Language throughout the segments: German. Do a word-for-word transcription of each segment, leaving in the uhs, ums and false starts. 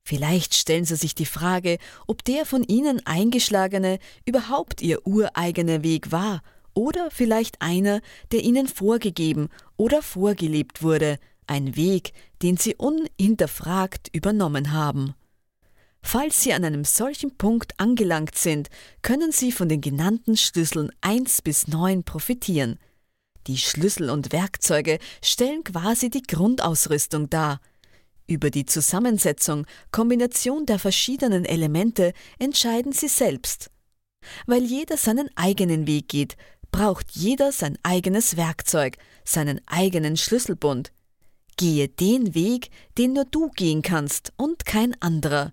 Vielleicht stellen Sie sich die Frage, ob der von Ihnen eingeschlagene überhaupt Ihr ureigener Weg war oder vielleicht einer, der Ihnen vorgegeben oder vorgelebt wurde, ein Weg, den Sie unhinterfragt übernommen haben. Falls Sie an einem solchen Punkt angelangt sind, können Sie von den genannten Schlüsseln eins bis neun profitieren. Die Schlüssel und Werkzeuge stellen quasi die Grundausrüstung dar. Über die Zusammensetzung, Kombination der verschiedenen Elemente entscheiden Sie selbst. Weil jeder seinen eigenen Weg geht, braucht jeder sein eigenes Werkzeug, seinen eigenen Schlüsselbund. Gehe den Weg, den nur du gehen kannst und kein anderer.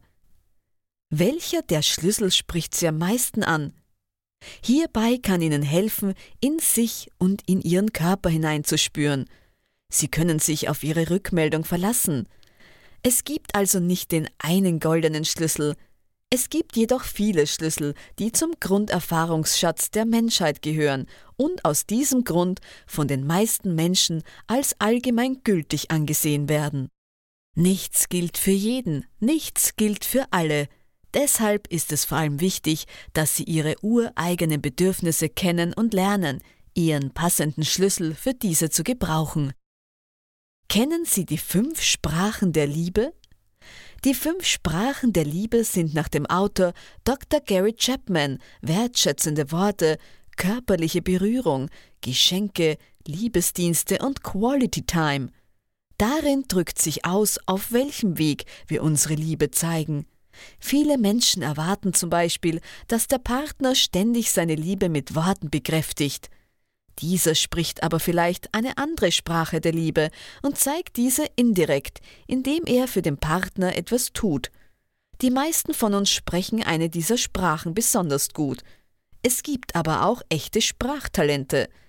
Welcher der Schlüssel spricht Sie am meisten an? Hierbei kann Ihnen helfen, in sich und in Ihren Körper hineinzuspüren. Sie können sich auf Ihre Rückmeldung verlassen. Es gibt also nicht den einen goldenen Schlüssel. Es gibt jedoch viele Schlüssel, die zum Grunderfahrungsschatz der Menschheit gehören und aus diesem Grund von den meisten Menschen als allgemein gültig angesehen werden. Nichts gilt für jeden, nichts gilt für alle. Deshalb ist es vor allem wichtig, dass Sie Ihre ureigenen Bedürfnisse kennen und lernen, Ihren passenden Schlüssel für diese zu gebrauchen. Kennen Sie die fünf Sprachen der Liebe? Die fünf Sprachen der Liebe sind nach dem Autor Doktor Gary Chapman wertschätzende Worte, körperliche Berührung, Geschenke, Liebesdienste und Quality Time. Darin drückt sich aus, auf welchem Weg wir unsere Liebe zeigen. Viele Menschen erwarten zum Beispiel, dass der Partner ständig seine Liebe mit Worten bekräftigt. Dieser spricht aber vielleicht eine andere Sprache der Liebe und zeigt diese indirekt, indem er für den Partner etwas tut. Die meisten von uns sprechen eine dieser Sprachen besonders gut. Es gibt aber auch echte Sprachtalente.